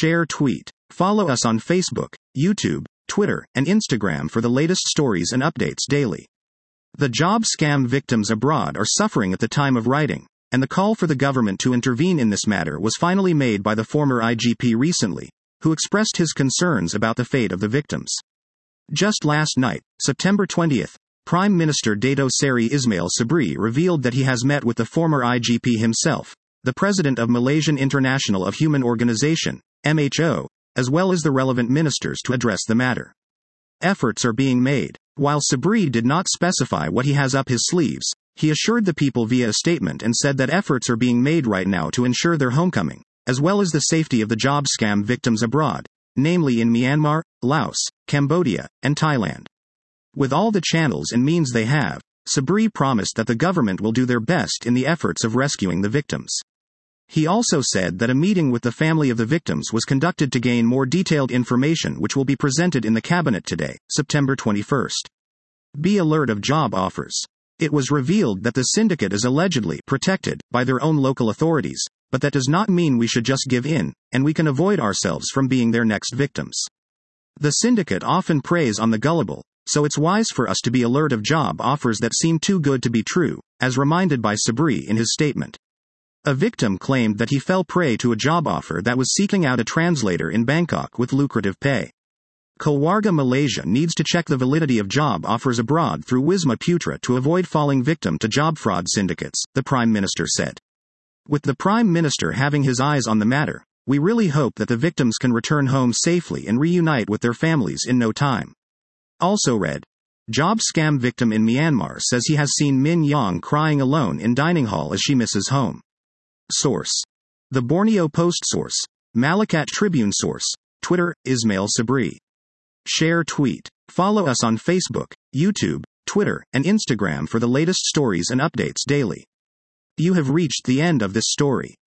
Share tweet. Follow us on Facebook, YouTube, Twitter, and Instagram for the latest stories and updates daily. The job scam victims abroad are suffering at the time of writing, and the call for the government to intervene in this matter was finally made by the former IGP recently, who expressed his concerns about the fate of the victims. Just last night, September 20th, Prime Minister Dato Seri Ismail Sabri revealed that he has met with the former IGP himself, the president of Malaysian International of Human Organization, MHO, as well as the relevant ministers to address the matter. Efforts are being made. While Sabri did not specify what he has up his sleeves, he assured the people via a statement and said that efforts are being made right now to ensure their homecoming, as well as the safety of the job scam victims abroad, namely in Myanmar, Laos, Cambodia, and Thailand. With all the channels and means they have, Sabri promised that the government will do their best in the efforts of rescuing the victims. He also said that a meeting with the family of the victims was conducted to gain more detailed information which will be presented in the cabinet today, September 21st. Be alert of job offers. It was revealed that the syndicate is allegedly protected by their own local authorities, but that does not mean we should just give in, and we can avoid ourselves from being their next victims. The syndicate often preys on the gullible, so it's wise for us to be alert of job offers that seem too good to be true, as reminded by Sabri in his statement. A victim claimed that he fell prey to a job offer that was seeking out a translator in Bangkok with lucrative pay. Keluarga Malaysia needs to check the validity of job offers abroad through Wisma Putra to avoid falling victim to job fraud syndicates, the Prime Minister said. With the Prime Minister having his eyes on the matter, we really hope that the victims can return home safely and reunite with their families in no time. Also read. Job scam victim in Myanmar says he has seen Min Yang crying alone in dining hall as she misses home. Source. The Borneo Post Source. Malakat Tribune Source. Twitter, Ismail Sabri. Share tweet. Follow us on Facebook, YouTube, Twitter, and Instagram for the latest stories and updates daily. You have reached the end of this story.